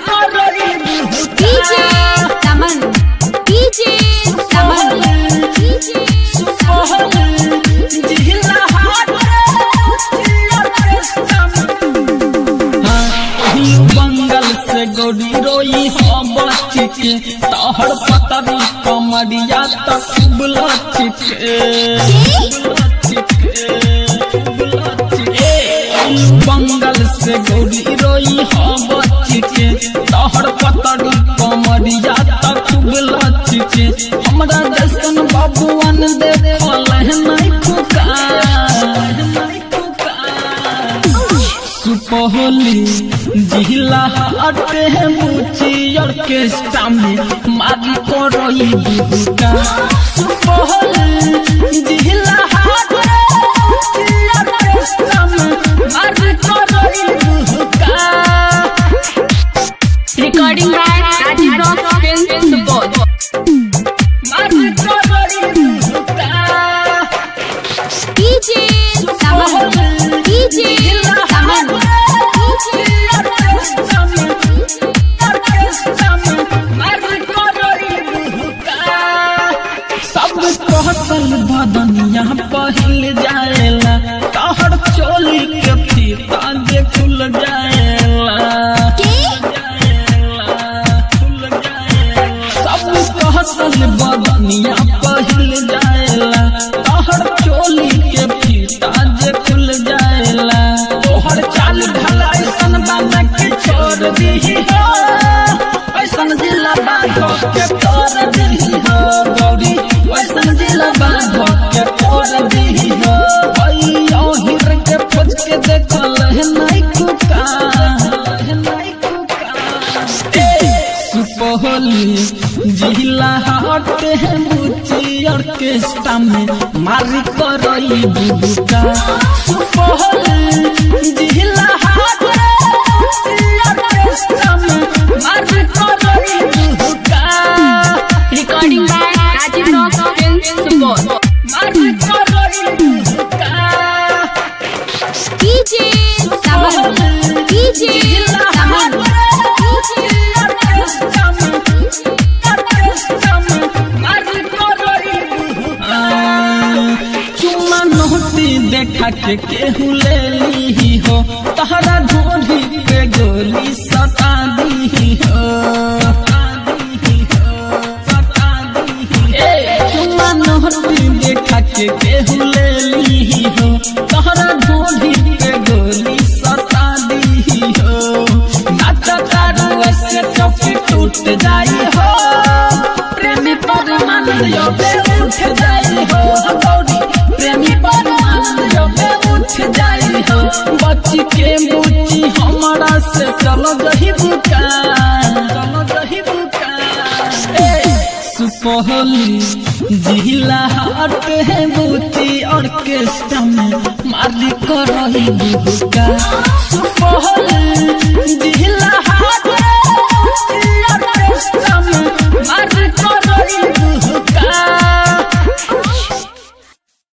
DJ तमन DJ तमन DJ जिला हाट बंगल से गोरी रोई हो बच्ची के तोहर पतरी कमरिया तक बुलाची बंगल से गोरी रोई हो बच्ची के तोहर पतरी कमरिया तक बुलाची के हमरा जैसन बाबूवन देखल नहीं सुपौली जिला हाट है मुची ऑर्केस्ट्रा में मारी कोरोई बुका सुपौली जिला हाट है मुची ऑर्केस्ट्रा में मारी कोरोई बुका recording by Rajiv rock film Supaul मारी कोरोई बुका डीजे तमन डीजे तमन कहसल बदनिया पहिल जाएला तोहर चोली के फीता जे खुल जाएला सब कहसल बदनिया पहिल जाएला तोहर चोली के फीता जे खुल जाएला तोहर चाल ढला ऐसन बना के छोड़ दीही हो ऐसन जिला बाधो के तोड़ दीही हो गौरी ऐसन जिला बाधो के तोड़ दीही हो भैया हिर के खोज के देखल है नहीं कुका सुपौली जिला हाट है मुची ऑर्केस्ट्रा में मारी करई बुका सुपौली जिला हाट है मुची ऑर्केस्ट्रा में मारी करई बुका recording by Rajiv rock film Supaul मारी करई बुका डीजे तमन डीजे तमन चुमा नोटी देखा के केहू ले ली हो तहरा ढोली पे गोली सटा दी हो चुमा नोटी देखा के केहू ले ली हो तहरा ढोली पे गोली सटा दी हो नाचा तारू ऐसे चौकी टूट जाई हो प्रेमी परमानंद यो पे उठ जाई हो गौरी प्रेमी परमानंद यो पे उठ जाई हो बच्ची के मुची हमारा से चलो गही बुका सुपौली जिला हाट है मुची ऑर्केस्ट्रा में मारी करही बुका